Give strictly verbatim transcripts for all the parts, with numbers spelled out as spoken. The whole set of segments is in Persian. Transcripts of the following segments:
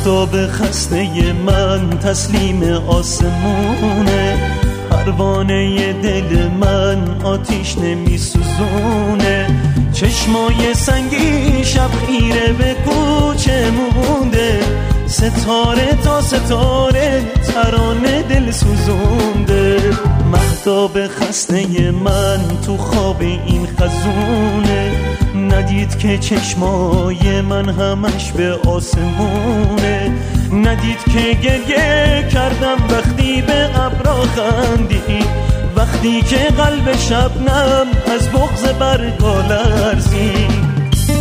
مهتاب خسته من تسلیم آسمونه، پروانه دل من آتیش نمی سوزونه، چشمای سنگی شب خیره به کوچه مونده، ستاره تا ستاره ترانه دل سوزونده. مهتاب خسته من تو خواب این خزونه، ندید که چشمای من همش به آسمونه، ندید که گریه کردم وقتی به ابرا خندید، وقتی که قلب شبنم از بغض برگا لرزید.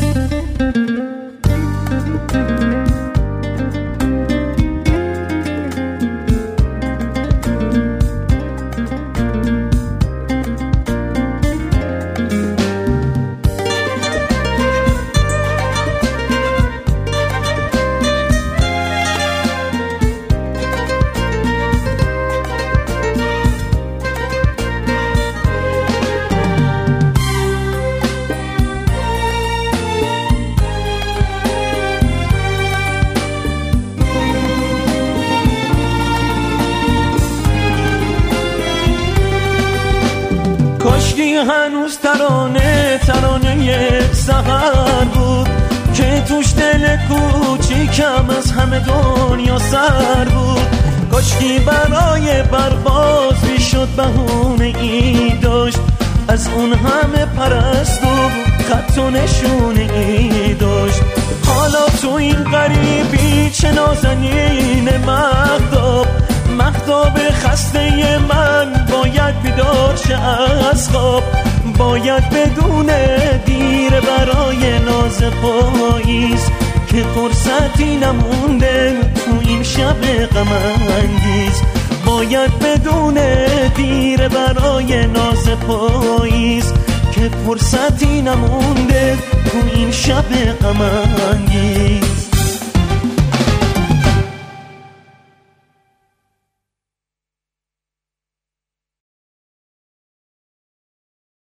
کاشکی هنوز ترانه ترانه سحر بود که توش دل کوچیکم از همه دنیا سر بود. کاشکی برای پرواز میشد بهونه ای داشت، از اون همه پرستو خط و نشونه ای داشت. حالا تو این غریبی چه نازنین مهتاب، مهتاب خسته من باید بیدار شه از خواب، باید بدونه دیر برای ناز پاییز که فرصتی نمونده تو این شب غم انگیز، باید بدونه دیر برای ناز پاییز که فرصتی نمونده تو این شب غم انگیز.